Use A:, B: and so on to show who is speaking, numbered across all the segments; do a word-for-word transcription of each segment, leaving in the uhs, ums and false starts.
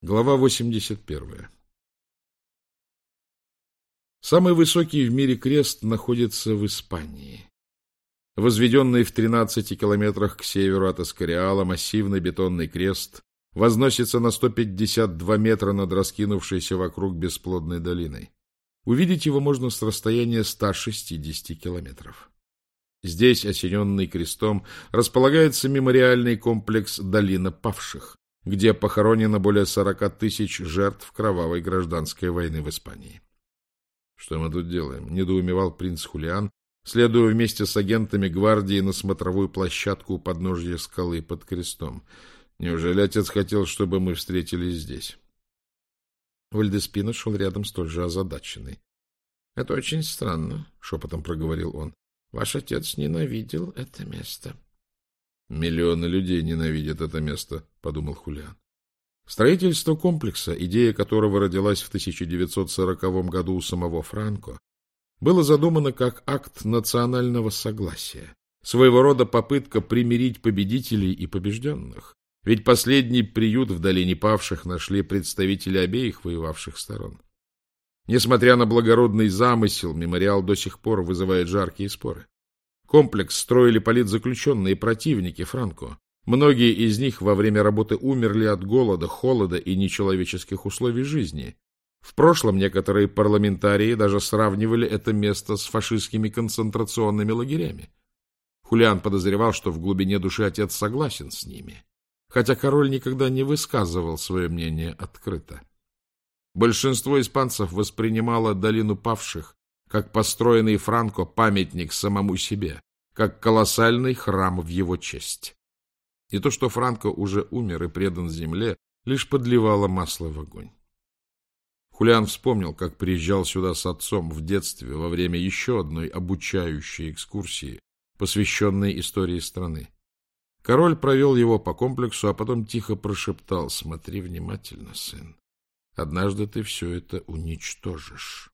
A: Глава восемьдесят первая. Самый высокий в мире крест находится в Испании. Возведенный в тринадцати километрах к северу от Эскориала массивный бетонный крест возносится на сто пятьдесят два метра над раскинувшейся вокруг бесплодной долиной. Увидеть его можно с расстояния ста шестидесяти километров. Здесь, осененный крестом, располагается мемориальный комплекс «Долина павших», где похоронено более сорока тысяч жертв кровавой гражданской войны в Испании. — Что мы тут делаем? — недоумевал принц Хулиан, следуя вместе с агентами гвардии на смотровую площадку у подножья скалы под крестом. Неужели отец хотел, чтобы мы встретились здесь? Вальдеспина шел рядом столь же озадаченный. — Это очень странно, — шепотом проговорил он. — Ваш отец ненавидел это место. — Миллионы людей ненавидят это место, — подумал Хулиан. Строительство комплекса, идея которого родилась в тысяча девятьсот сороковом году у самого Франко, было задумано как акт национального согласия, своего рода попытка примирить победителей и побежденных. Ведь последний приют в долине павших нашли представители обеих воевавших сторон. Несмотря на благородный замысел, мемориал до сих пор вызывает жаркие споры. Комплекс строили политзаключенные противники Франко. Многие из них во время работы умерли от голода, холода и нечеловеческих условий жизни. В прошлом некоторые парламентарии даже сравнивали это место с фашистскими концентрационными лагерями. Хулиан подозревал, что в глубине души отец согласен с ними, хотя король никогда не высказывал свое мнение открыто. Большинство испанцев воспринимало долину павших как построенный Франко памятник самому себе, как колоссальный храм в его честь. И то, что Франко уже умер и предан земле, лишь подливало масло в огонь. Хулиан вспомнил, как приезжал сюда с отцом в детстве во время еще одной обучающей экскурсии, посвященной истории страны. Король провел его по комплексу, а потом тихо прошептал: «Смотри внимательно, сын. Однажды ты все это уничтожишь».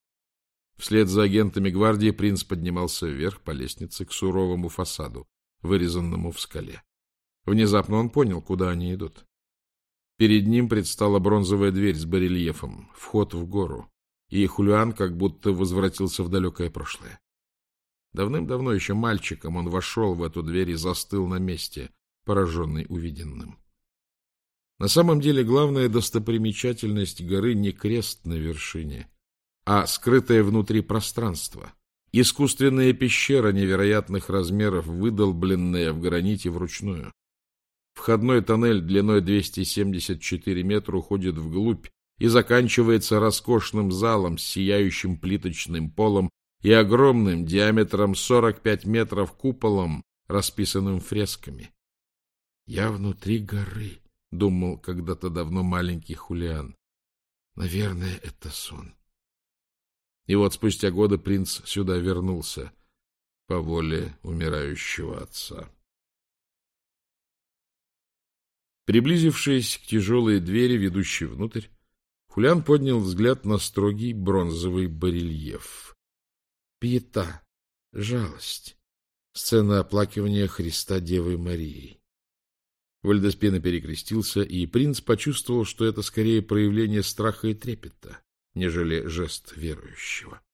A: Вслед за агентами гвардии принц поднимался вверх по лестнице к суровому фасаду, вырезанному в скале. Внезапно он понял, куда они идут. Перед ним предстала бронзовая дверь с барельефом, вход в гору, и Хулиан как будто возвратился в далекое прошлое. Давным-давно еще мальчиком он вошел в эту дверь и застыл на месте, пораженный увиденным. На самом деле главная достопримечательность горы не крест на вершине, а скрытое внутри пространство, искусственная пещера невероятных размеров, выдолбленная в граните вручную. Входной тоннель длиной двести семьдесят четыре метра уходит вглубь и заканчивается роскошным залом с сияющим плиточным полом и огромным диаметром сорок пять метров куполом, расписанным фресками. «Я внутри горы», — думал когда-то давно маленький Хулиан. «Наверное, это сон». И вот спустя годы принц сюда вернулся по воле умирающего отца. Приблизившись к тяжелой двери, ведущей внутрь, Хулиан поднял взгляд на строгий бронзовый барельеф. Пиета, жалость, сцена оплакивания Христа Девой Марией. Вальдеспина перекрестился, и принц почувствовал, что это скорее проявление страха и трепета, нежели жест верующего.